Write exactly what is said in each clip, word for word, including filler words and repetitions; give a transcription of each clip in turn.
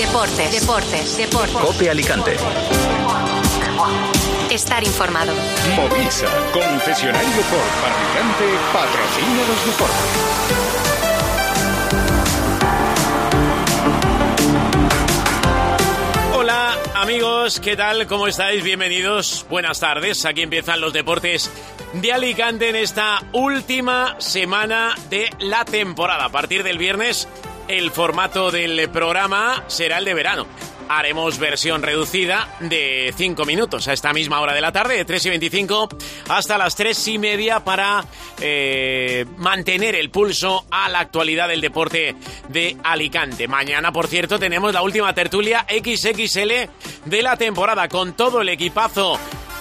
Deportes, deportes, deportes. COPE Alicante. Estar informado. Movisa, concesionario Ford fabricante, patrocina los deportes. Hola amigos, ¿qué tal? ¿Cómo estáis? Bienvenidos, buenas tardes. Aquí empiezan los deportes de Alicante en esta última semana de la temporada. A partir del viernes, el formato del programa será el de verano. Haremos versión reducida de cinco minutos a esta misma hora de la tarde, de tres y veinticinco hasta las tres y media, para eh, mantener el pulso a la actualidad del deporte de Alicante. Mañana, por cierto, tenemos la última tertulia equis equis ele de la temporada, con todo el equipazo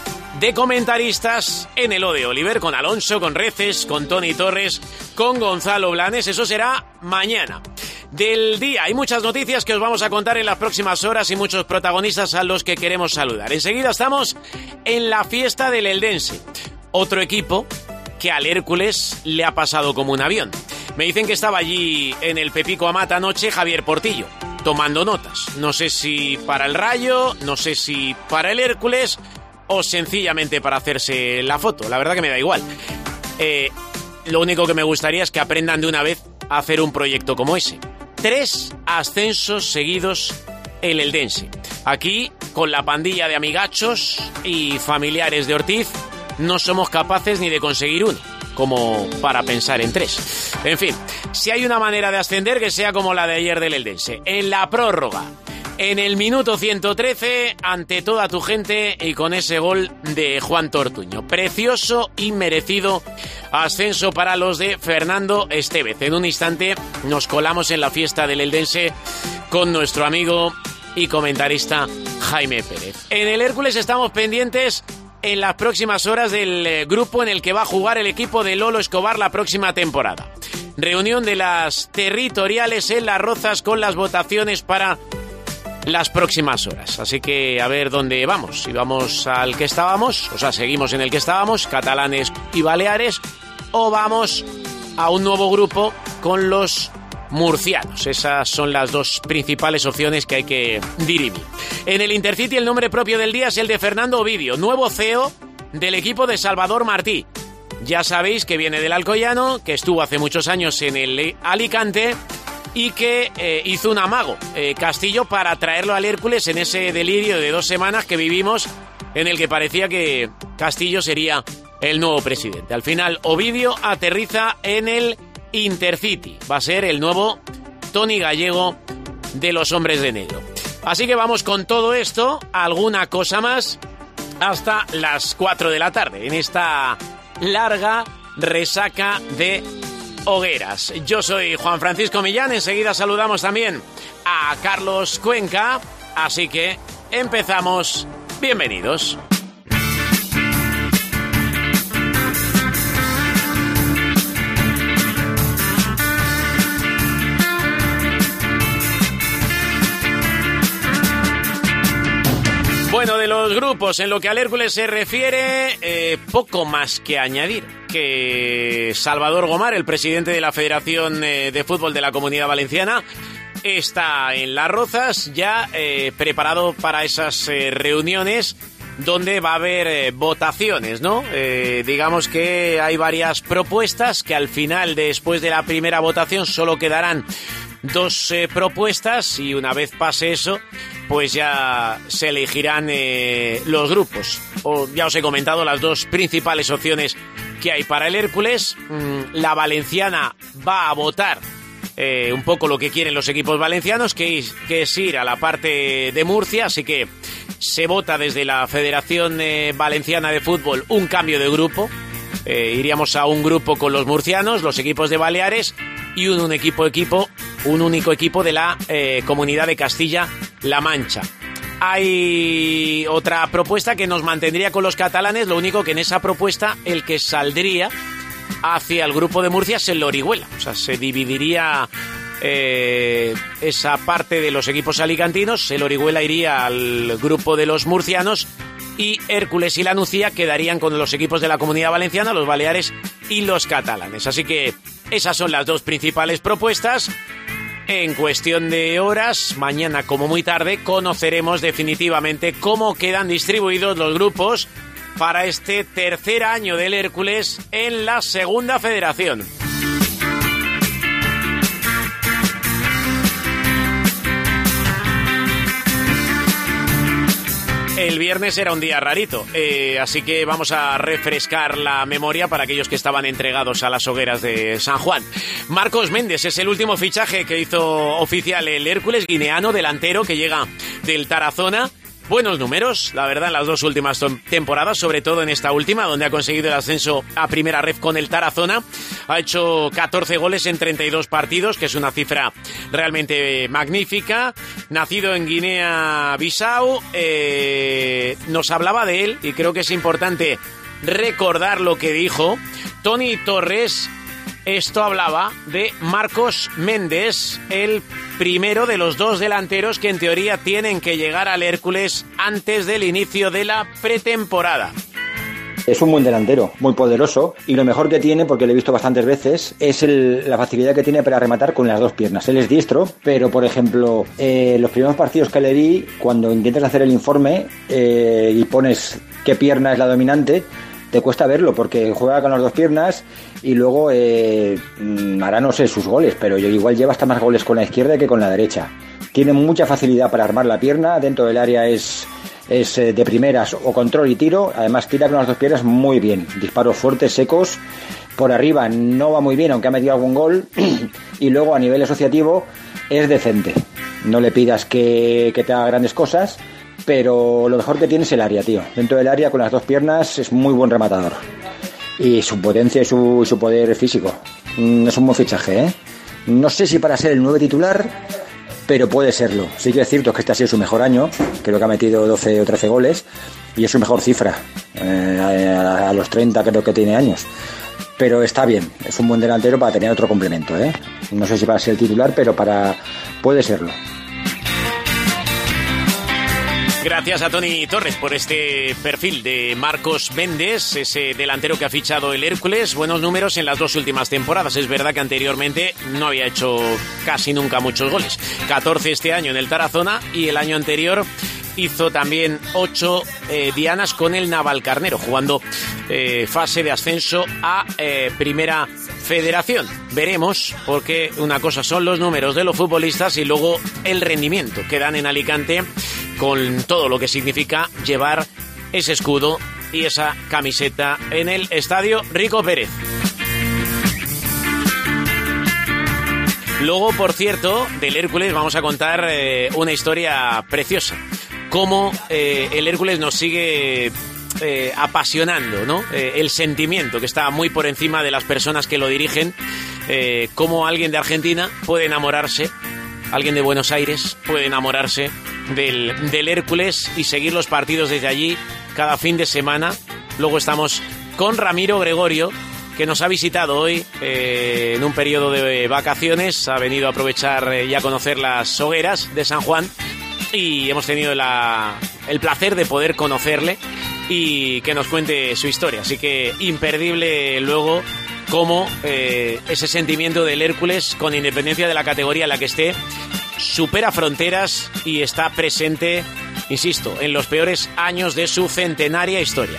de comentaristas en el O de Oliver, con Alonso, con Reces, con Tony Torres, con Gonzalo Blanes. Eso será mañana. Del día hay muchas noticias que os vamos a contar en las próximas horas y muchos protagonistas a los que queremos saludar. Enseguida estamos en la fiesta del Eldense, otro equipo que al Hércules le ha pasado como un avión. Me dicen que estaba allí en el Pepico Amat anoche Javier Portillo, tomando notas. No sé si para el Rayo, no sé si para el Hércules o sencillamente para hacerse la foto. La verdad que me da igual. Eh, lo único que me gustaría es que aprendan de una vez a hacer un proyecto como ese. Tres ascensos seguidos el Eldense. Aquí, con la pandilla de amigachos y familiares de Ortiz, no somos capaces ni de conseguir uno, como para pensar en tres. En fin, si hay una manera de ascender, que sea como la de ayer del Eldense, en la prórroga, en el minuto ciento trece, ante toda tu gente, y con ese gol de Juan Tortuño. Precioso y merecido ascenso para los de Fernando Estévez. En un instante nos colamos en la fiesta del Eldense con nuestro amigo y comentarista Jaime Pérez. En el Hércules estamos pendientes en las próximas horas del grupo en el que va a jugar el equipo de Lolo Escobar la próxima temporada. Reunión de las territoriales en Las Rozas con las votaciones para las próximas horas. Así que a ver dónde vamos. Si vamos al que estábamos, o sea, seguimos en el que estábamos, catalanes y baleares, o vamos a un nuevo grupo con los murcianos. Esas son las dos principales opciones que hay que dirimir. En el Intercity el nombre propio del día es el de Fernando Ovidio, nuevo C E O del equipo de Salvador Martí. Ya sabéis que viene del Alcoyano, que estuvo hace muchos años en el Alicante y que eh, hizo un amago eh, Castillo para traerlo al Hércules en ese delirio de dos semanas que vivimos, en el que parecía que Castillo sería el nuevo presidente. Al final Ovidio aterriza en el Intercity, va a ser el nuevo Tony Gallego de los Hombres de Negro. Así que vamos con todo esto, alguna cosa más, hasta las cuatro de la tarde, en esta larga resaca de hogueras. Yo soy Juan Francisco Millán, enseguida saludamos también a Carlos Cuenca, así que empezamos. Bienvenidos. Bueno, de los grupos, en lo que al Hércules se refiere, eh, poco más que añadir. Que Salvador Gomar, el presidente de la Federación eh, de Fútbol de la Comunidad Valenciana, está en Las Rozas ya eh, preparado para esas eh, reuniones donde va a haber eh, votaciones, ¿no? Eh, digamos que hay varias propuestas que al final, después de la primera votación, solo quedarán dos eh, propuestas, y una vez pase eso, pues ya se elegirán eh, los grupos. O, ya os he comentado las dos principales opciones que hay para el Hércules. Mm, la valenciana va a votar eh, un poco lo que quieren los equipos valencianos, que es, que es ir a la parte de Murcia, así que se vota desde la Federación eh, Valenciana de Fútbol un cambio de grupo. Eh, iríamos a un grupo con los murcianos, los equipos de Baleares y un, un equipo equipo, un único equipo de la eh, Comunidad de Castilla-La Mancha. Hay otra propuesta que nos mantendría con los catalanes, lo único que en esa propuesta el que saldría hacia el grupo de Murcia es el Orihuela, o sea, se dividiría eh, esa parte de los equipos alicantinos, el Orihuela iría al grupo de los murcianos y Hércules y la Nucía quedarían con los equipos de la Comunidad Valenciana, los Baleares y los catalanes. Así que esas son las dos principales propuestas. en cuestión de horas, mañana como muy tarde, conoceremos definitivamente cómo quedan distribuidos los grupos para este tercer año del Hércules en la Segunda Federación. El viernes era un día rarito, eh, así que vamos a refrescar la memoria para aquellos que estaban entregados a las hogueras de San Juan. Marcos Méndez es el último fichaje que hizo oficial el Hércules, guineano, delantero que llega del Tarazona. Buenos números, la verdad, en las dos últimas temporadas, sobre todo en esta última, donde ha conseguido el ascenso a primera ref con el Tarazona. Ha hecho catorce goles en treinta y dos partidos, que es una cifra realmente magnífica. Nacido en Guinea-Bissau, eh, nos hablaba de él, y creo que es importante recordar lo que dijo Toni Torres. Esto hablaba de Marcos Méndez, el primero de los dos delanteros que en teoría tienen que llegar al Hércules antes del inicio de la pretemporada. Es un buen delantero, muy poderoso, y lo mejor que tiene, porque lo he visto bastantes veces, es el, la facilidad que tiene para rematar con las dos piernas. Él es diestro, pero por ejemplo, eh, los primeros partidos que le vi, cuando intentas hacer el informe eh, y pones qué pierna es la dominante, te cuesta verlo porque juega con las dos piernas y luego eh, hará no sé sus goles, pero igual lleva hasta más goles con la izquierda que con la derecha. Tiene mucha facilidad para armar la pierna, dentro del área es, es de primeras o control y tiro, además tira con las dos piernas muy bien, disparos fuertes, secos, por arriba no va muy bien aunque ha metido algún gol y luego a nivel asociativo es decente, no le pidas que, que te haga grandes cosas, pero lo mejor que tiene es el área, tío. Dentro del área, con las dos piernas, es muy buen rematador. Y su potencia y su, su poder físico. Mm, es un buen fichaje, ¿eh? No sé si para ser el nuevo titular, pero puede serlo. Sí que es cierto que este ha sido su mejor año. Creo que ha metido doce o trece goles. Y es su mejor cifra. Eh, a, a los treinta creo que tiene años. Pero está bien. Es un buen delantero para tener otro complemento, ¿eh? No sé si para ser el titular, pero para puede serlo. Gracias a Toni Torres por este perfil de Marcos Méndez, ese delantero que ha fichado el Hércules. Buenos números en las dos últimas temporadas. Es verdad que anteriormente no había hecho casi nunca muchos goles. catorce este año en el Tarazona y el año anterior hizo también ocho eh, dianas con el Navalcarnero, jugando eh, fase de ascenso a eh, Primera Federación. Veremos, porque una cosa son los números de los futbolistas y luego el rendimiento que dan en Alicante, con todo lo que significa llevar ese escudo y esa camiseta en el Estadio Rico Pérez. Luego, por cierto, del Hércules vamos a contar eh, una historia preciosa. Cómo eh, el Hércules nos sigue eh, apasionando, ¿no? Eh, el sentimiento que está muy por encima de las personas que lo dirigen. Eh, cómo alguien de Argentina puede enamorarse, alguien de Buenos Aires puede enamorarse del, del Hércules y seguir los partidos desde allí cada fin de semana. Luego estamos con Ramiro Gregorio, que nos ha visitado hoy eh, en un periodo de vacaciones. Ha venido a aprovechar eh, y a conocer las hogueras de San Juan y hemos tenido la, el placer de poder conocerle y que nos cuente su historia. Así que imperdible luego cómo eh, ese sentimiento del Hércules, con independencia de la categoría en la que esté, supera fronteras y está presente, insisto, en los peores años de su centenaria historia.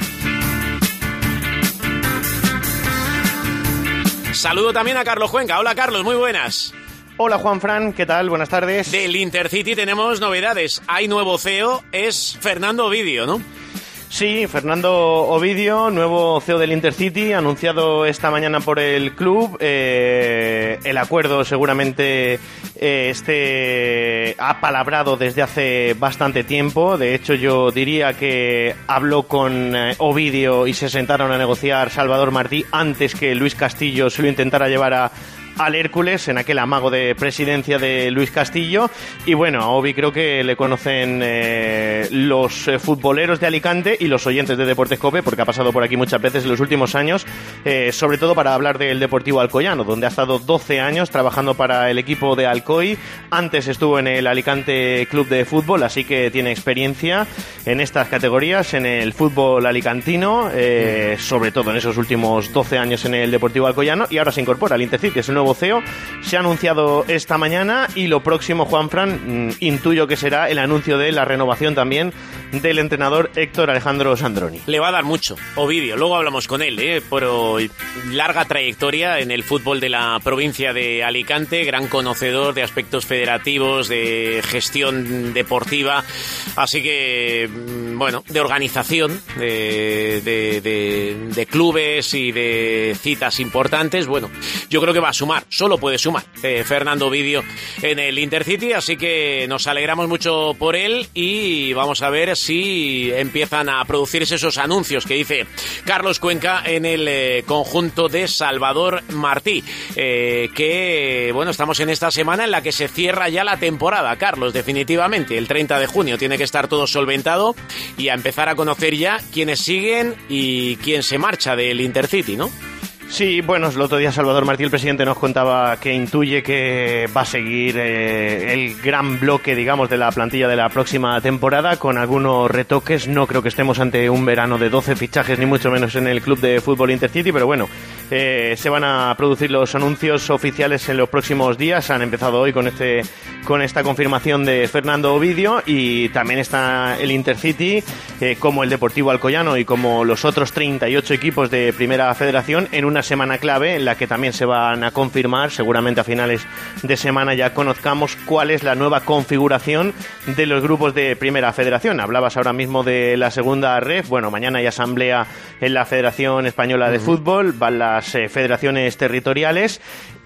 Saludo también a Carlos Cuenca. Hola, Carlos, muy buenas. Hola, Juanfran, ¿qué tal? Buenas tardes. Del Intercity tenemos novedades. Hay nuevo C E O, es Fernando Ovidio, ¿no? Sí, Fernando Ovidio, nuevo C E O del Intercity, anunciado esta mañana por el club. Eh, el acuerdo seguramente eh, esté apalabrado desde hace bastante tiempo. De hecho, yo diría que habló con eh, Ovidio y se sentaron a negociar Salvador Martí antes que Luis Castillo se lo intentara llevar a al Hércules, en aquel amago de presidencia de Luis Castillo. Y bueno, a Ovi creo que le conocen eh, los eh, futboleros de Alicante y los oyentes de Deportes COPE, porque ha pasado por aquí muchas veces en los últimos años, eh, sobre todo para hablar del Deportivo Alcoyano, donde ha estado doce años trabajando para el equipo de Alcoy. Antes estuvo en el Alicante Club de Fútbol, así que tiene experiencia en estas categorías, en el fútbol alicantino, eh, sobre todo en esos últimos doce años en el Deportivo Alcoyano, y ahora se incorpora al Intercity, es el nuevo nuevo C E O. Se ha anunciado esta mañana y lo próximo, Juanfran, mmm, intuyo que será el anuncio de la renovación también del entrenador Héctor Alejandro Sandroni. Le va a dar mucho, Ovidio, luego hablamos con él, ¿eh? Pero larga trayectoria en el fútbol de la provincia de Alicante, gran conocedor de aspectos federativos, de gestión deportiva, así que, bueno, de organización de, de, de, de clubes y de citas importantes. Bueno, yo creo que va a sumar, solo puede sumar eh, Fernando Ovidio en el Intercity, así que nos alegramos mucho por él y vamos a ver si empiezan a producirse esos anuncios que dice Carlos Cuenca en el eh, conjunto de Salvador Martí, eh, que, bueno, estamos en esta semana en la que se cierra ya la temporada, Carlos, definitivamente, el treinta de junio tiene que estar todo solventado y a empezar a conocer ya quiénes siguen y quién se marcha del Intercity, ¿no? Sí, bueno, el otro día Salvador Martí, el presidente, nos contaba que intuye que va a seguir eh, el gran bloque, digamos, de la plantilla de la próxima temporada, con algunos retoques. No creo que estemos ante un verano de doce fichajes, ni mucho menos en el club de fútbol Intercity, pero bueno, eh, se van a producir los anuncios oficiales en los próximos días. Han empezado hoy con este con esta confirmación de Fernando Ovidio, y también está el Intercity, eh, como el Deportivo Alcoyano y como los otros treinta y ocho equipos de Primera Federación, en una semana clave en la que también se van a confirmar, seguramente a finales de semana ya conozcamos cuál es la nueva configuración de los grupos de Primera Federación. Hablabas ahora mismo de la segunda ref. Bueno, mañana hay asamblea en la Federación Española de uh-huh. Fútbol, van las eh, federaciones territoriales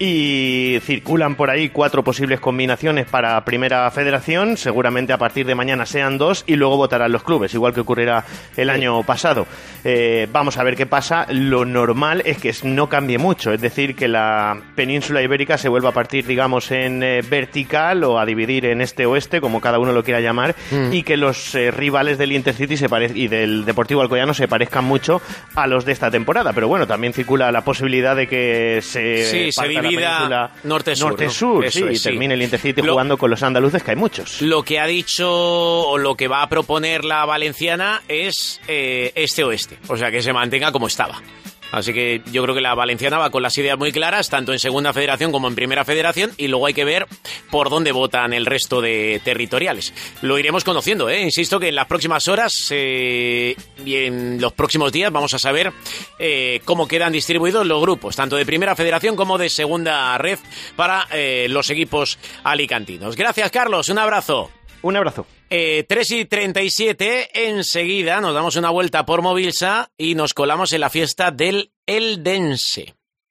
y circulan por ahí cuatro posibles combinaciones para Primera Federación. Seguramente a partir de mañana sean dos y luego votarán los clubes, igual que ocurrirá el año pasado. Eh, vamos a ver qué pasa. Lo normal es que no cambie mucho, es decir, que la península ibérica se vuelva a partir, digamos, en eh, vertical o a dividir en este-oeste, como cada uno lo quiera llamar, mm. y que los eh, rivales del Intercity se parez- y del Deportivo Alcoyano se parezcan mucho a los de esta temporada. Pero bueno, también circula la posibilidad de que se, sí, se divida norte-sur, norte-sur, ¿no? sí, es, y sí. termine el Intercity lo, jugando con los andaluces, que hay muchos. Lo que ha dicho o lo que va a proponer la valenciana es eh, este-oeste, o sea, que se mantenga como estaba. Así que yo creo que la valenciana va con las ideas muy claras, tanto en Segunda Federación como en Primera Federación, y luego hay que ver por dónde votan el resto de territoriales. Lo iremos conociendo, ¿eh? Insisto que en las próximas horas eh, y en los próximos días vamos a saber eh, cómo quedan distribuidos los grupos, tanto de Primera Federación como de Segunda Red, para eh, los equipos alicantinos. Gracias, Carlos, un abrazo. Un abrazo. Eh, tres y treinta y siete, enseguida nos damos una vuelta por Movisa y nos colamos en la fiesta del Eldense.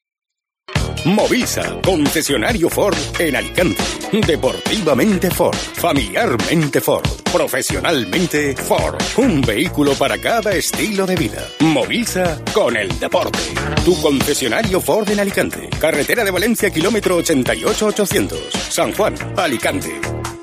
Movisa, concesionario Ford en Alicante. Deportivamente Ford, familiarmente Ford, profesionalmente Ford. Un vehículo para cada estilo de vida. Movisa con el deporte. Tu concesionario Ford en Alicante. Carretera de Valencia, kilómetro ochenta y ocho ochocientos. San Juan, Alicante.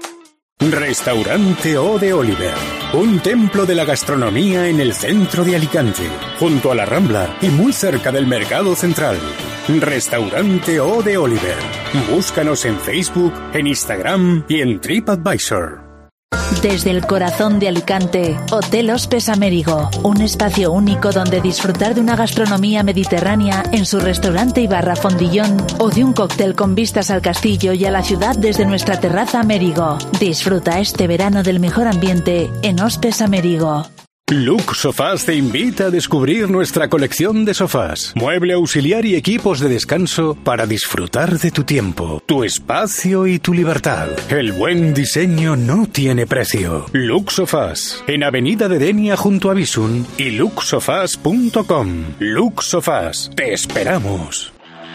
Restaurante O de Oliver, un templo de la gastronomía en el centro de Alicante, junto a la Rambla y muy cerca del Mercado Central. Restaurante O de Oliver. Búscanos en Facebook, en Instagram y en TripAdvisor. Desde el corazón de Alicante, Hotel Hospes Amérigo, un espacio único donde disfrutar de una gastronomía mediterránea en su restaurante y barra Fondillón, o de un cóctel con vistas al castillo y a la ciudad desde nuestra terraza Amérigo. Disfruta este verano del mejor ambiente en Hospes Amérigo. Lux Sofás te invita a descubrir nuestra colección de sofás, mueble auxiliar y equipos de descanso para disfrutar de tu tiempo, tu espacio y tu libertad. El buen diseño no tiene precio. Lux Sofás, en Avenida de Denia junto a Bisun y lux sofás punto com. Lux Sofás, te esperamos.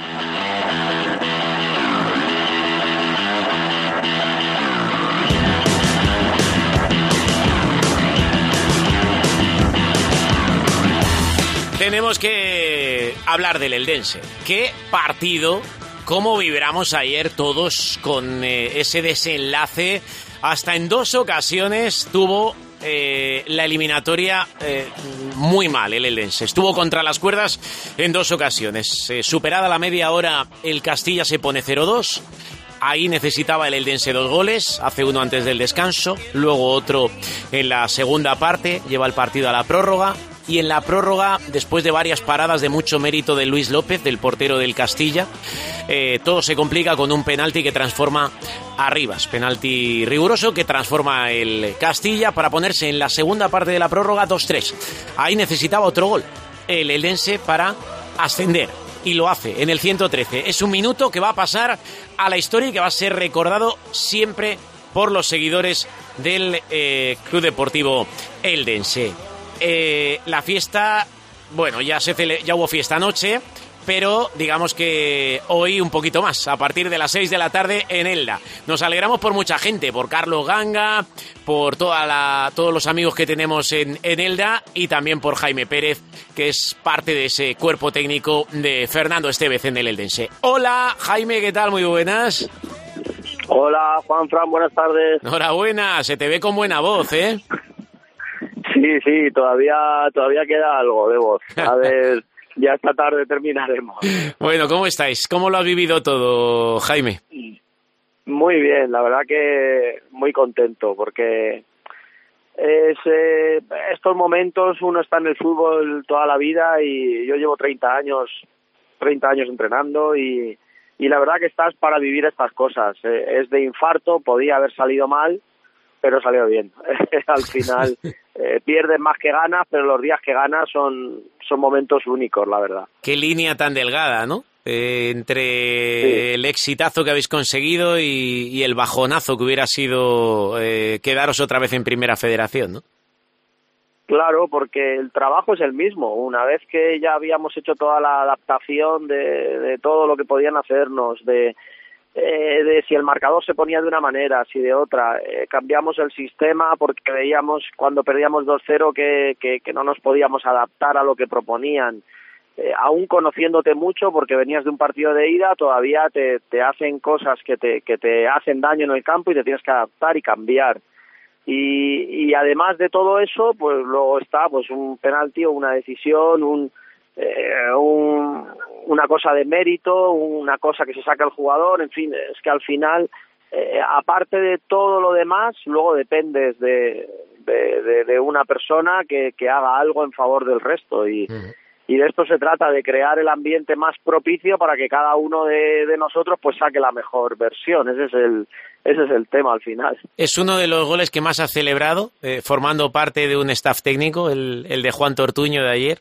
Tenemos que hablar del Eldense. ¿Qué partido? ¿Cómo vibramos ayer todos con eh, ese desenlace? Hasta en dos ocasiones tuvo eh, la eliminatoria eh, muy mal el Eldense. Estuvo contra las cuerdas en dos ocasiones. Eh, superada la media hora, el Castilla se pone cero dos. Ahí necesitaba el Eldense dos goles, hace uno antes del descanso, luego otro en la segunda parte, lleva el partido a la prórroga. y en la prórroga, después de varias paradas de mucho mérito de Luis López, del portero del Castilla, eh, todo se complica con un penalti que transforma a Rivas, penalti riguroso que transforma el Castilla para ponerse en la segunda parte de la prórroga dos tres. Ahí necesitaba otro gol el Eldense para ascender. Y lo hace en el ciento trece. Es un minuto que va a pasar a la historia y que va a ser recordado siempre por los seguidores del eh, Club Deportivo Eldense. Eh, la fiesta, bueno, ya, se cele- ya hubo fiesta anoche, pero digamos que hoy un poquito más, a partir de las seis de la tarde en Elda. Nos alegramos por mucha gente, por Carlos Ganga, por toda la, todos los amigos que tenemos en, en Elda y también por Jaime Pérez, que es parte de ese cuerpo técnico de Fernando Estévez en el Eldense. Hola, Jaime, ¿qué tal? Muy buenas. Hola, Juanfran, buenas tardes. Enhorabuena, se te ve con buena voz, ¿eh? Sí, sí, todavía, todavía queda algo de voz. A ver... Ya esta tarde terminaremos. Bueno, ¿cómo estáis? ¿Cómo lo has vivido todo, Jaime? Muy bien, la verdad que muy contento, porque es, eh, estos momentos uno está en el fútbol toda la vida y yo llevo treinta años, treinta años entrenando y, y la verdad que estás para vivir estas cosas. Eh, es de infarto, podía haber salido mal, pero salió bien. Al final eh, pierdes más que ganas, pero los días que ganas son, son momentos únicos, la verdad. Qué línea tan delgada, ¿no? Eh, entre sí. el exitazo que habéis conseguido y, y el bajonazo que hubiera sido eh, quedaros otra vez en Primera Federación, ¿no? Claro, porque el trabajo es el mismo. Una vez que ya habíamos hecho toda la adaptación de, de todo lo que podían hacernos, de... Eh, de si el marcador se ponía de una manera, si de otra, eh, cambiamos el sistema porque veíamos cuando perdíamos dos cero que, que, que no nos podíamos adaptar a lo que proponían, eh, aún conociéndote mucho porque venías de un partido de ida, todavía te, te hacen cosas que te, que te hacen daño en el campo y te tienes que adaptar y cambiar. Y, y además de todo eso, pues luego está pues un penalti o una decisión, un Eh, un, una cosa de mérito, una cosa que se saca el jugador, en fin, es que al final, eh, aparte de todo lo demás, luego dependes de, de, de, de una persona que, que haga algo en favor del resto y, uh-huh. y de esto se trata, de crear el ambiente más propicio para que cada uno de, de nosotros pues saque la mejor versión. Ese es el ese es el tema al final. Es uno de los goles que más has celebrado, eh, formando parte de un staff técnico, el, el de Juan Tortuño de ayer.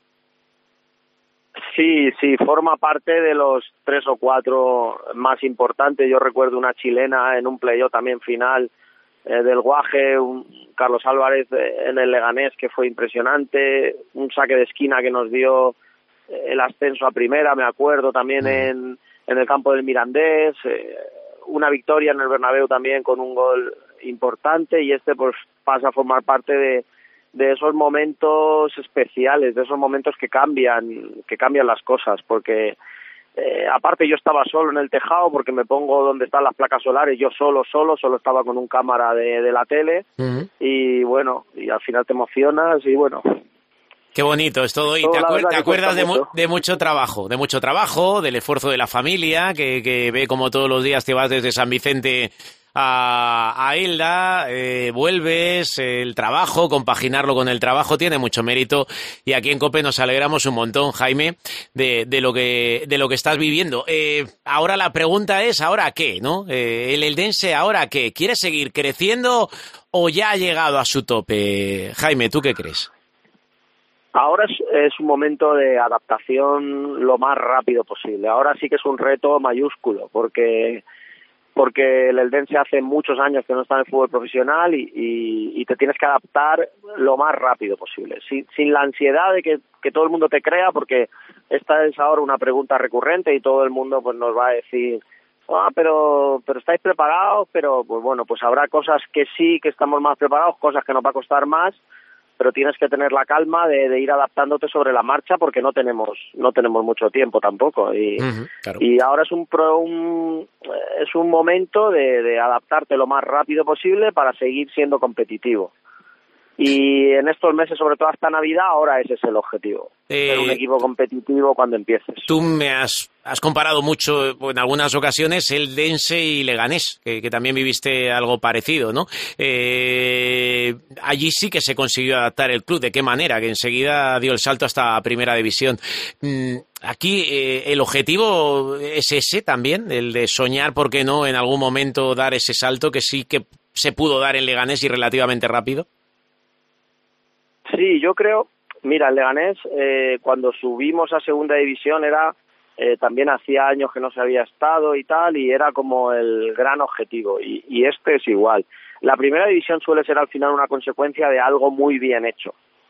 Sí, sí, forma parte de los tres o cuatro más importantes. Yo recuerdo una chilena en un playoff también final eh, del Guaje, un Carlos Álvarez eh, en el Leganés que fue impresionante, un saque de esquina que nos dio eh, el ascenso a primera, me acuerdo también en, en el campo del Mirandés, eh, una victoria en el Bernabéu también con un gol importante y este pues pasa a formar parte de de esos momentos especiales, de esos momentos que cambian, que cambian las cosas, porque eh, aparte yo estaba solo en el tejado porque me pongo donde están las placas solares, yo solo, solo, solo estaba con un cámara de, de la tele uh-huh. y bueno, y al final te emocionas y bueno. Qué bonito es todo y todo te, acuer- te acuerdas de, mu- de mucho trabajo, de mucho trabajo, del esfuerzo de la familia que, que ve como todos los días te vas desde San Vicente a, a Elda, eh, vuelves, el trabajo, compaginarlo con el trabajo tiene mucho mérito y aquí en COPE nos alegramos un montón, Jaime, de, de lo que de lo que estás viviendo. Eh, ahora la pregunta es, ¿ahora qué? ¿No? Eh, el Eldense, ¿ahora qué? ¿Quiere seguir creciendo o ya ha llegado a su tope? Jaime, ¿tú qué crees? Ahora es, es un momento de adaptación lo más rápido posible. Ahora sí que es un reto mayúsculo porque porque el Eldense hace muchos años que no está en el fútbol profesional y, y, y te tienes que adaptar lo más rápido posible, sin, sin la ansiedad de que, que todo el mundo te crea, porque esta es ahora una pregunta recurrente y todo el mundo pues nos va a decir, ah, pero pero estáis preparados, pero pues bueno, pues habrá cosas que sí, que estamos más preparados, cosas que nos va a costar más, pero tienes que tener la calma de, de ir adaptándote sobre la marcha porque no tenemos no tenemos mucho tiempo tampoco y, uh-huh, claro. y ahora es un, pro, un es un momento de, de adaptarte lo más rápido posible para seguir siendo competitivo. y en estos meses, sobre todo hasta Navidad, ahora ese es el objetivo. Eh, ser un equipo competitivo cuando empieces. Tú me has, has comparado mucho en algunas ocasiones el Dense y Leganés, que, que también viviste algo parecido, ¿no? Eh, allí sí que se consiguió adaptar el club. ¿De qué manera? Que enseguida dio el salto hasta Primera División. Mm, aquí eh, el objetivo es ese también, el de soñar, ¿por qué no?, en algún momento dar ese salto que sí que se pudo dar en Leganés y relativamente rápido. Sí, yo creo, mira, el Leganés eh, cuando subimos a Segunda División era, eh, también hacía años que no se había estado y tal, y era como el gran objetivo, y, y este es igual. La Primera División suele ser al final una consecuencia de algo muy bien hecho.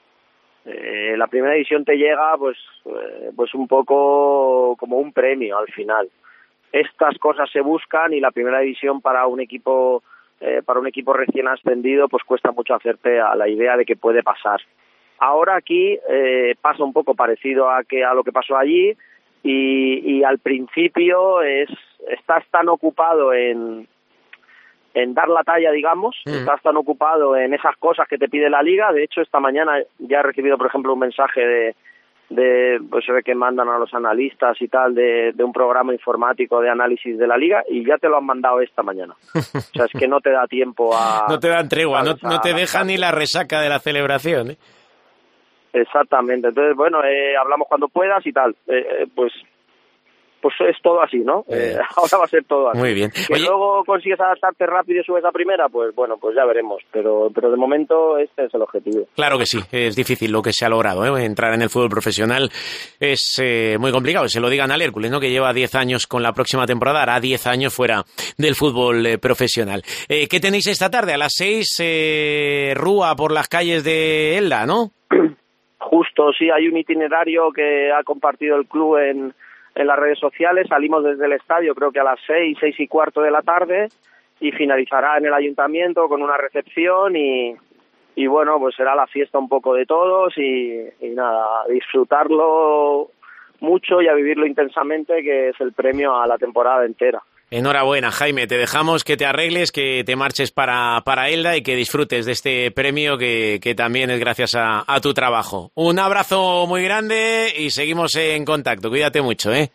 Eh, la Primera División te llega pues, eh, pues un poco como un premio al final. Estas cosas se buscan y la Primera División para un equipo... Eh, para un equipo recién ascendido pues cuesta mucho hacerte a la idea de que puede pasar. Ahora aquí eh, pasa un poco parecido a que a lo que pasó allí y, y al principio es estás tan ocupado en en dar la talla, digamos, mm. estás tan ocupado en esas cosas que te pide la liga. De hecho, esta mañana ya he recibido, por ejemplo, un mensaje de de pues se ve que mandan a los analistas y tal de, de un programa informático de análisis de la liga y ya te lo han mandado esta mañana. O sea, es que no te da tiempo a... No te dan tregua, no, no te deja ni la resaca de la celebración, ¿eh? Exactamente. Entonces, bueno, eh, hablamos cuando puedas y tal. Eh, pues pues es todo así, ¿no? Eh, ahora va a ser todo así. Muy bien. Que Oye, luego consigues adaptarte rápido y subes a primera, pues bueno, pues ya veremos. Pero pero de momento este es el objetivo. Claro que sí, es difícil lo que se ha logrado, ¿eh? Entrar en el fútbol profesional es eh, muy complicado. Se lo digan al Hércules, ¿no?, que lleva diez años con la próxima temporada, hará diez años fuera del fútbol eh, profesional. Eh, ¿Qué tenéis esta tarde? A las seis, eh, Rúa por las calles de Elda, ¿no? Justo, sí, hay un itinerario que ha compartido el club en... en las redes sociales. Salimos desde el estadio creo que a las seis, seis y cuarto de la tarde y finalizará en el ayuntamiento con una recepción y, y bueno, pues será la fiesta un poco de todos y, y nada, a disfrutarlo mucho y a vivirlo intensamente, que es el premio a la temporada entera. Enhorabuena, Jaime, te dejamos que te arregles, que te marches para, para Elda y que disfrutes de este premio que, que también es gracias a, a tu trabajo. Un abrazo muy grande y seguimos en contacto. Cuídate mucho, ¿eh?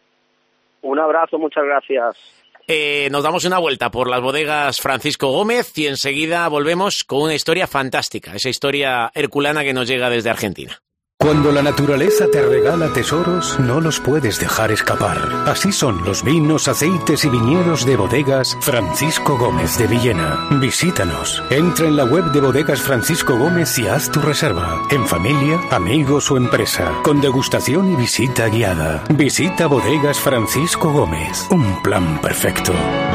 Un abrazo, muchas gracias. Eh, nos damos una vuelta por las bodegas Francisco Gómez y enseguida volvemos con una historia fantástica, esa historia herculana que nos llega desde Argentina. Cuando la naturaleza te regala tesoros, no los puedes dejar escapar. Así son los vinos, aceites y viñedos de Bodegas Francisco Gómez de Villena. Visítanos. Entra en la web de Bodegas Francisco Gómez y haz tu reserva. En familia, amigos o empresa. Con degustación y visita guiada. Visita Bodegas Francisco Gómez. Un plan perfecto.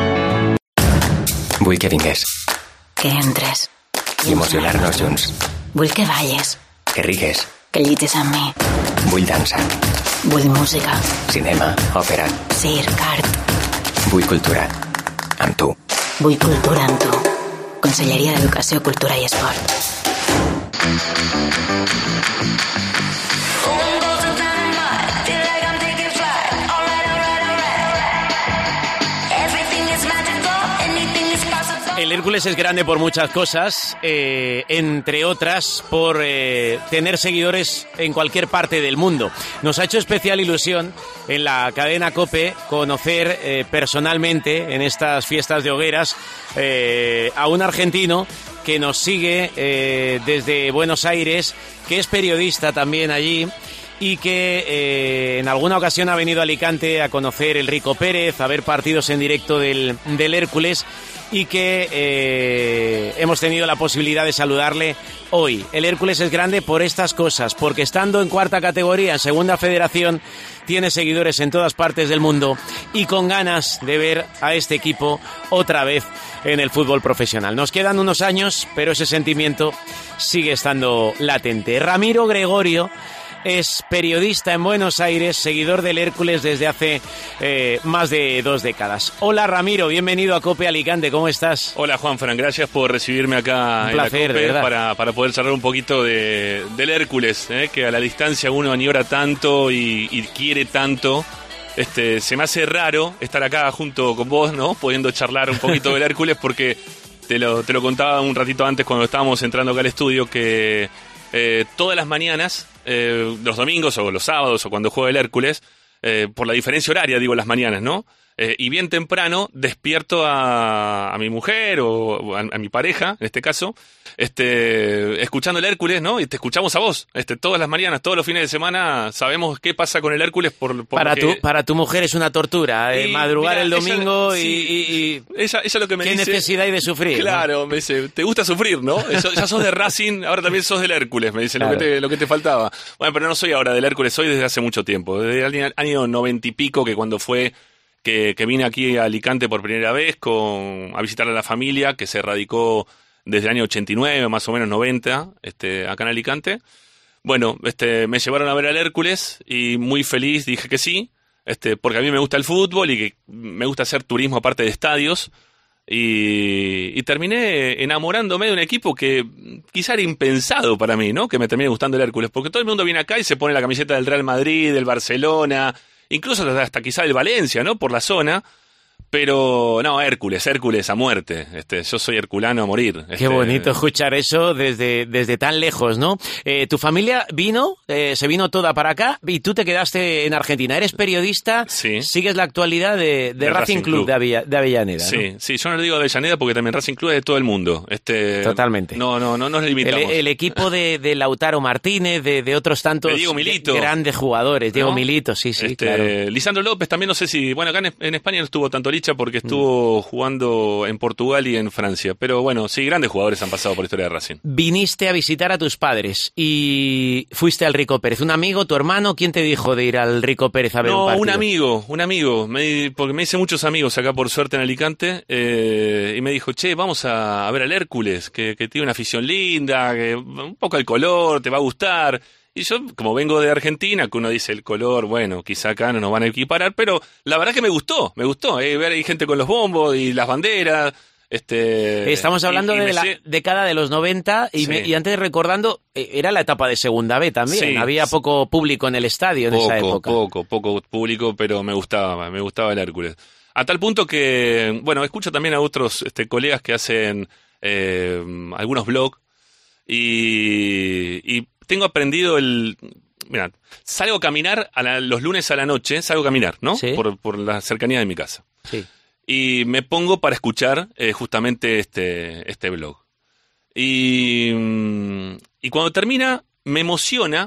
Vull que vingués. Que entres. I emocionar-nos junts. Vull que balles. Que rigues. Que llitis amb mi. Vull dansa. Vull música. Cinema, òpera. Circ, art. Vull cultura. Amb tu. Vull cultura amb tu. Conselleria d'Educació, Cultura i Esport. El Hércules es grande por muchas cosas, eh, entre otras por eh, tener seguidores en cualquier parte del mundo. Nos ha hecho especial ilusión en la cadena COPE conocer eh, personalmente en estas fiestas de hogueras eh, a un argentino que nos sigue eh, desde Buenos Aires, que es periodista también allí y que eh, en alguna ocasión ha venido a Alicante a conocer el Rico Pérez, a ver partidos en directo del, del Hércules, y que eh, hemos tenido la posibilidad de saludarle hoy. El Hércules es grande por estas cosas, porque estando en cuarta categoría, en segunda federación, tiene seguidores en todas partes del mundo y con ganas de ver a este equipo otra vez en el fútbol profesional. Nos quedan unos años, pero ese sentimiento sigue estando latente. Ramiro Gregorio es periodista en Buenos Aires, seguidor del Hércules desde hace eh, más de dos décadas. Hola Ramiro, bienvenido a COPE Alicante, ¿cómo estás? Hola Juanfran, gracias por recibirme acá. Un placer, en la COPE para, para poder charlar un poquito de, del Hércules, eh, que a la distancia uno añora tanto y, y quiere tanto. Este, se me hace raro estar acá junto con vos, ¿no? Pudiendo charlar un poquito del Hércules porque te lo, te lo contaba un ratito antes cuando estábamos entrando acá al estudio, que eh, todas las mañanas, eh, los domingos o los sábados o cuando juega el Hércules, eh, por la diferencia horaria, digo las mañanas, ¿no? Eh, y bien temprano despierto a, a mi mujer o a, a mi pareja, en este caso, este, escuchando el Hércules, ¿no? Y te escuchamos a vos, este, todas las mañanas, todos los fines de semana, sabemos qué pasa con el Hércules por, por para lo que... tu Para tu mujer es una tortura, eh, madrugar mira, el domingo ella, y, sí, y, y... Ella, ella lo que me ¿Qué dice... necesidad hay de sufrir? Claro, ¿no? me dice, te gusta sufrir, ¿no? Eso, ya sos de Racing, ahora también sos del Hércules, me dice, claro. lo, que te, lo que te faltaba. Bueno, pero no soy ahora del Hércules, soy desde hace mucho tiempo, desde el año noventa y pico, que cuando fue... Que, que vine aquí a Alicante por primera vez con, a visitar a la familia que se radicó desde el año ochenta y nueve, más o menos noventa, este, acá en Alicante. Bueno, este, me llevaron a ver al Hércules y muy feliz dije que sí, este, porque a mí me gusta el fútbol y que me gusta hacer turismo aparte de estadios. Y, y terminé enamorándome de un equipo que quizá era impensado para mí, ¿no? Que me termine gustando el Hércules, porque todo el mundo viene acá y se pone la camiseta del Real Madrid, del Barcelona... Incluso hasta quizá el Valencia, ¿no? Por la zona. Pero, no, Hércules, Hércules a muerte. Este, yo soy herculano a morir. Este... Qué bonito escuchar eso desde, desde tan lejos, ¿no? Eh, tu familia vino, eh, se vino toda para acá y tú te quedaste en Argentina. Eres periodista, sí. Sigues la actualidad de, de, de Racing, Racing Club, Club. De, Avilla, de Avellaneda, sí, ¿no? Sí, yo no le digo Avellaneda porque también Racing Club es de todo el mundo. Este, Totalmente. No, no, no nos limitamos. El, el equipo de, de Lautaro Martínez, de, de otros tantos de Diego Milito. Grandes jugadores. Diego ¿no? Milito, sí, sí, este, claro. Lisandro López también, no sé si... Bueno, acá en, en España no estuvo tanto Licha porque estuvo... Mm. jugando en Portugal y en Francia. Pero bueno, sí, grandes jugadores han pasado por la historia de Racing. Viniste a visitar a tus padres y fuiste al Rico Pérez. ¿Un amigo, tu hermano? ¿Quién te dijo de ir al Rico Pérez a ver no, un partido? un amigo, un amigo. Me, porque me hice muchos amigos acá por suerte en Alicante eh, y me dijo, che, vamos a, a ver al Hércules, que, que tiene una afición linda, que un poco el color, te va a gustar. Y yo, como vengo de Argentina, que uno dice el color, bueno, quizá acá no nos van a equiparar, pero la verdad que me gustó, me gustó, eh, ver ahí gente con los bombos y las banderas. Este, Estamos hablando y, y de la sé... década de los noventa y, sí. me, y antes recordando, era la etapa de Segunda B también, sí. Había poco público en el estadio en poco, esa época. Poco, poco público, pero me gustaba, me gustaba el Hércules. A tal punto que, bueno, escucho también a otros este, colegas que hacen eh, algunos blogs y... y tengo aprendido el... Mira, salgo a caminar a la, los lunes a la noche, salgo a caminar, ¿no? ¿Sí? Por, por la cercanía de mi casa. Sí. Y me pongo para escuchar eh, justamente este, este blog. Y, y cuando termina, me emociona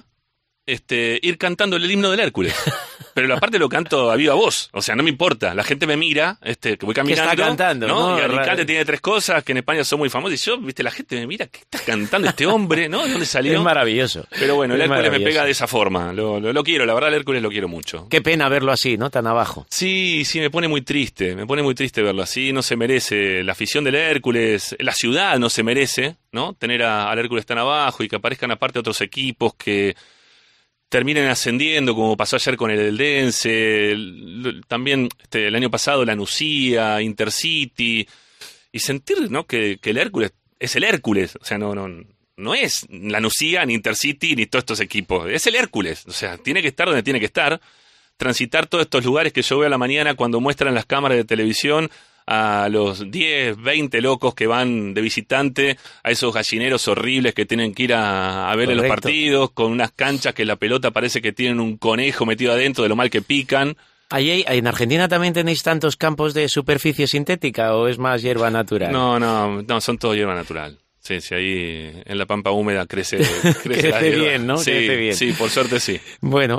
este, ir cantando el himno del Hércules. Pero la parte lo canto a viva voz, o sea, no me importa, la gente me mira, este, que voy caminando, ¿qué está cantando? ¿no? ¿no? Y Alicante tiene tres cosas que en España son muy famosas, y yo, viste, la gente me mira, ¿qué está cantando este hombre? ¿No? ¿De dónde salió? Es maravilloso. Pero bueno, el es Hércules me pega de esa forma, lo, lo, lo quiero, la verdad el Hércules lo quiero mucho. Qué pena verlo así, ¿no? Tan abajo. Sí, sí, me pone muy triste, me pone muy triste verlo así, no se merece la afición del Hércules, la ciudad no se merece, ¿no? Tener a, al Hércules tan abajo y que aparezcan aparte otros equipos que terminen ascendiendo, como pasó ayer con el Eldense, el, también este, el año pasado la Nucía, Intercity, y sentir, ¿no? que, que el Hércules es el Hércules, o sea, no, no, no es la Nucía, ni Intercity, ni todos estos equipos, es el Hércules, o sea, tiene que estar donde tiene que estar, transitar todos estos lugares que yo veo a la mañana cuando muestran las cámaras de televisión a los diez, veinte locos que van de visitante, a esos gallineros horribles que tienen que ir a, a ver en los partidos, con unas canchas que la pelota parece que tienen un conejo metido adentro de lo mal que pican. ¿Ahí, ¿En Argentina también tenéis tantos campos de superficie sintética o es más hierba natural? No, no, no, son todo hierba natural. Sí, sí, ahí en la pampa húmeda crece, crece, crece la bien, ¿no? Sí, crece bien. Sí, por suerte sí. Bueno,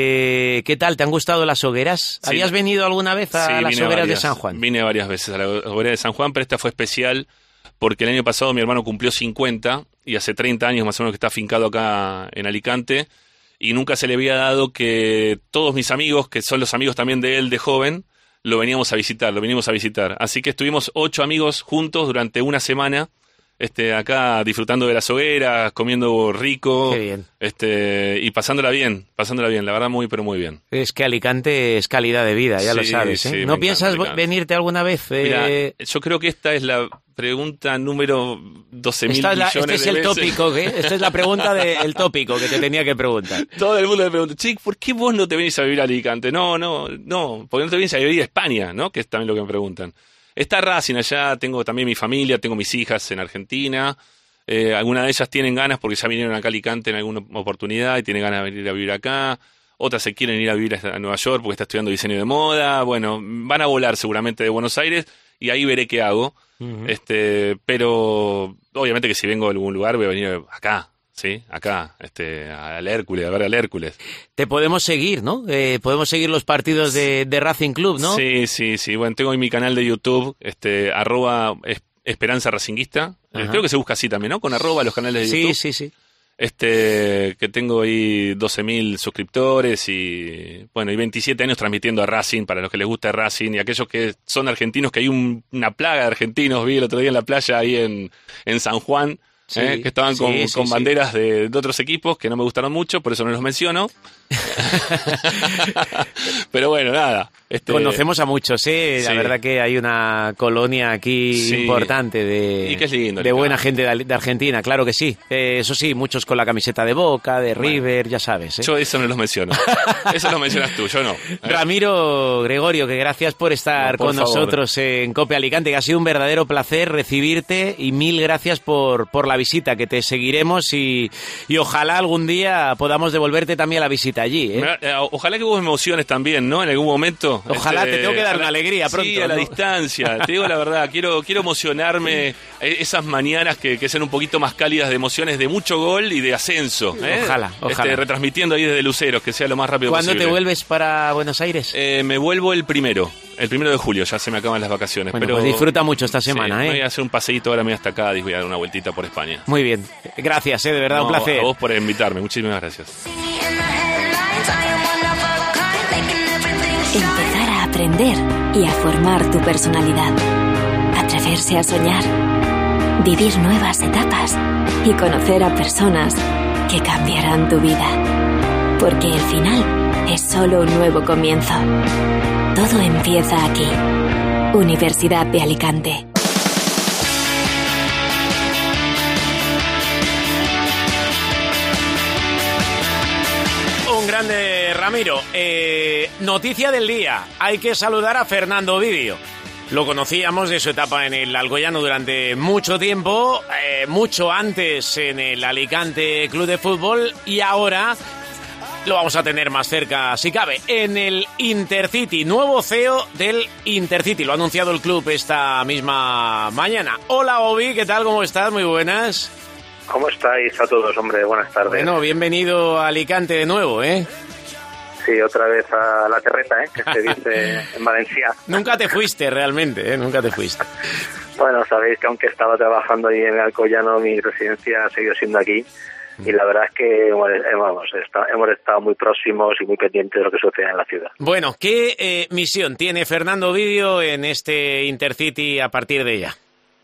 eh, ¿qué tal? ¿Te han gustado las hogueras? Sí. ¿Habías venido alguna vez a sí, las hogueras varias, de San Juan? Vine varias veces a la hoguera de San Juan, pero esta fue especial porque el año pasado mi hermano cumplió cincuenta y hace treinta años más o menos que está afincado acá en Alicante y nunca se le había dado que todos mis amigos, que son los amigos también de él de joven, lo veníamos a visitar, lo vinimos a visitar. Así que estuvimos ocho amigos juntos durante una semana. Este, acá disfrutando de las hogueras, comiendo rico, Qué bien. este, y pasándola bien, pasándola bien, la verdad muy pero muy bien. Es que Alicante es calidad de vida, ya sí, lo sabes, ¿eh? Sí, ¿No piensas venirte alguna vez? Eh... Mira, yo creo que esta es la pregunta número doce mil millones Este es de el veces. tópico, ¿eh? Esta es la pregunta del tópico que te tenía que preguntar. Todo el mundo me pregunta, che, ¿por qué vos no te venís a vivir a Alicante? No, no, no, porque no te venís a vivir a España, ¿no? Que es también lo que me preguntan. Está Racing allá, tengo también mi familia, tengo mis hijas en Argentina. Eh, algunas de ellas tienen ganas porque ya vinieron acá a Alicante en alguna oportunidad y tienen ganas de venir a vivir acá. Otras se quieren ir a vivir a Nueva York porque está estudiando diseño de moda. Bueno, van a volar seguramente de Buenos Aires y ahí veré qué hago. Uh-huh. Este, pero obviamente que si vengo a algún lugar voy a venir acá. Sí, acá, este, al Hércules, a ver al Hércules. Te podemos seguir, ¿no? Eh, podemos seguir los partidos de, de Racing Club, ¿no? Sí, sí, sí. Bueno, tengo en mi canal de YouTube, este, arroba Esperanza Racinguista. Eh, creo que se busca así también, ¿no? Con arroba los canales de YouTube. Sí, sí, sí. Este, que tengo ahí doce mil suscriptores y, bueno, y veintisiete años transmitiendo a Racing, para los que les gusta Racing, y aquellos que son argentinos, que hay un, una plaga de argentinos, vi el otro día en la playa ahí en, en San Juan. Sí, eh, que estaban con, sí, sí, con banderas sí. de, de otros equipos que no me gustaron mucho, por eso no los menciono. Pero bueno, nada. Este... Conocemos a muchos, ¿eh? La sí. verdad que hay una colonia aquí sí. importante de, y que es lindo, de buena gente de, de Argentina, claro que sí. Eh, eso sí, muchos con la camiseta de Boca, de River, bueno, ya sabes. ¿eh? Yo eso no los menciono. Eso lo mencionas tú, yo no. ¿eh? Ramiro Gregorio, que gracias por estar no, por con favor. nosotros en COPE Alicante, que ha sido un verdadero placer recibirte y mil gracias por, por la visita, que te seguiremos y, y ojalá algún día podamos devolverte también la visita allí. ¿eh? Ojalá que vos me emociones también, ¿no? En algún momento. Ojalá este, te tengo que dar la, una alegría pronto. Sí, a la ¿no? distancia. Te digo la verdad, quiero quiero emocionarme esas mañanas que, que sean un poquito más cálidas de emociones de mucho gol y de ascenso. ¿eh? Ojalá, ojalá. Este, retransmitiendo ahí desde Luceros, que sea lo más rápido ¿Cuándo posible. ¿Cuándo te vuelves para Buenos Aires? Eh, me vuelvo el primero. El primero de julio, ya se me acaban las vacaciones. Bueno, pero pues disfruta mucho esta semana, sí, ¿eh? Voy a hacer un paseíto ahora, me voy hasta acá y voy a dar una vueltita por España. Muy bien. Gracias, ¿eh? De verdad, no, un placer. A vos por invitarme. Muchísimas gracias. Empezar a aprender y a formar tu personalidad. Atreverse a soñar. Vivir nuevas etapas y conocer a personas que cambiarán tu vida. Porque el final es solo un nuevo comienzo. Todo empieza aquí. Universidad de Alicante. Un grande Ramiro. Eh, noticia del día. Hay que saludar a Fernando Ovidio. Lo conocíamos de su etapa en el Alcoyano durante mucho tiempo, eh, mucho antes en el Alicante Club de Fútbol y ahora lo vamos a tener más cerca, si cabe, en el Intercity, nuevo C E O del Intercity. Lo ha anunciado el club esta misma mañana. Hola, Ovi, ¿qué tal? ¿Cómo estás? Muy buenas. ¿Cómo estáis a todos, hombre? Buenas tardes. Bueno, bienvenido a Alicante de nuevo, ¿eh? Sí, otra vez a la terreta, ¿eh? Que se dice en Valencia. Nunca te fuiste, realmente, ¿eh? Nunca te fuiste. Bueno, sabéis que aunque estaba trabajando ahí en el Alcoyano, mi residencia ha seguido siendo aquí. Y la verdad es que vamos, está, hemos estado muy próximos y muy pendientes de lo que sucede en la ciudad. Bueno, ¿qué eh, misión tiene Fernando Ovidio en este Intercity a partir de ya?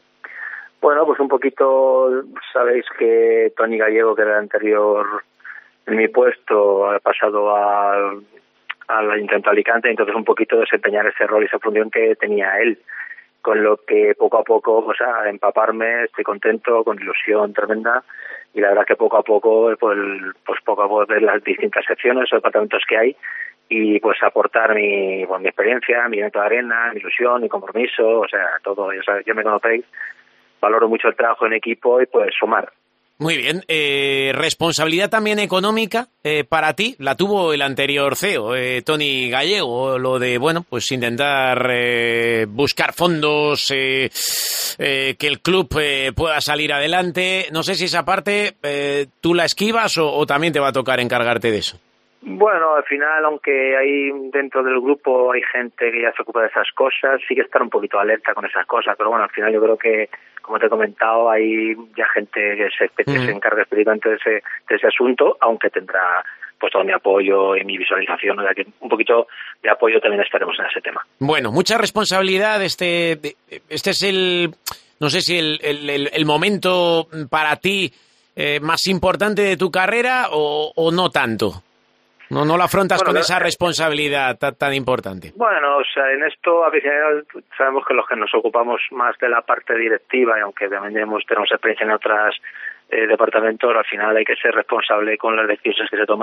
Bueno, pues un poquito, sabéis que Tony Gallego, que era el anterior en mi puesto, ha pasado al, al Ayuntamiento de Alicante, entonces un poquito desempeñar ese rol y esa función que tenía él, con lo que poco a poco, o sea, empaparme, estoy contento, con ilusión tremenda, y la verdad que poco a poco, pues, pues poco a poco ver las distintas secciones o departamentos que hay, y pues aportar mi, pues, mi experiencia, mi granito de arena, mi ilusión, mi compromiso, o sea, todo, ya sabéis, ya me conocéis, valoro mucho el trabajo en equipo y pues sumar. Muy bien. Eh, responsabilidad también económica eh, para ti, la tuvo el anterior C E O, eh, Tony Gallego, lo de, bueno, pues intentar eh, buscar fondos, eh, eh, que el club eh, pueda salir adelante. No sé si esa parte eh, tú la esquivas o, o también te va a tocar encargarte de eso. Bueno, al final, aunque hay dentro del grupo hay gente que ya se ocupa de esas cosas, sí que estar un poquito alerta con esas cosas, pero bueno, al final yo creo que, como te he comentado, hay ya gente que se, que se encarga específicamente de ese, de ese asunto, aunque tendrá pues todo mi apoyo y mi visualización, o sea que un poquito de apoyo también estaremos en ese tema. Bueno, mucha responsabilidad, este, este es el, no sé si el, el, el momento para ti eh, más importante de tu carrera o, o no tanto. No, no lo afrontas bueno, con esa responsabilidad tan, tan importante. Bueno, o sea, en esto a veces sabemos que los que nos ocupamos más de la parte directiva, y aunque también tenemos, tenemos experiencia en otros eh, departamentos, al final hay que ser responsable con las decisiones que se toman,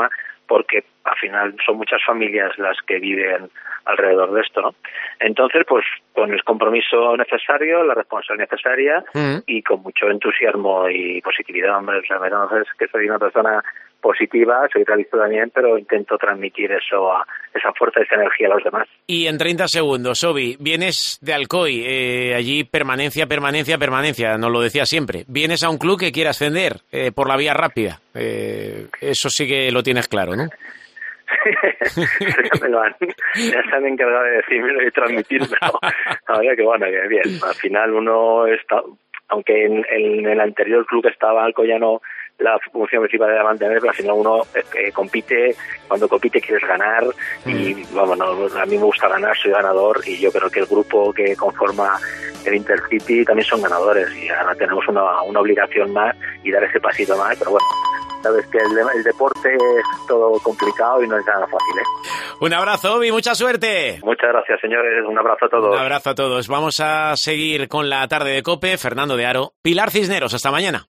porque al final son muchas familias las que viven alrededor de esto, ¿no? Entonces, pues con el compromiso necesario, la responsabilidad necesaria mm. y con mucho entusiasmo y positividad, hombre. O sea, me conoces que soy una persona positiva, soy realista también, pero intento transmitir eso, a esa fuerza, esa energía a los demás. Y en treinta segundos, Obi, vienes de Alcoy, eh, allí permanencia, permanencia, permanencia, nos lo decía siempre. Vienes a un club que quiere ascender eh, por la vía rápida. Eh, eso sí que lo tienes claro, ¿no? ya, me lo han, ya se han encargado de decirme y transmitírmelo. Ahora que bueno, que bien. Al final uno está, aunque en, en el anterior club que estaba Alcoyano la función principal era mantener, pero al final uno eh, compite, cuando compite quieres ganar y vamos, no, a mí me gusta ganar, soy ganador y yo creo que el grupo que conforma el Intercity también son ganadores y ahora tenemos una, una obligación más y dar ese pasito más, pero bueno, sabes que el, el deporte es todo complicado y no es nada fácil, ¿eh? Un abrazo, Obi, mucha suerte. Muchas gracias, señores, un abrazo a todos. Un abrazo a todos. Vamos a seguir con la tarde de COPE. Fernando de Aro, Pilar Cisneros, hasta mañana.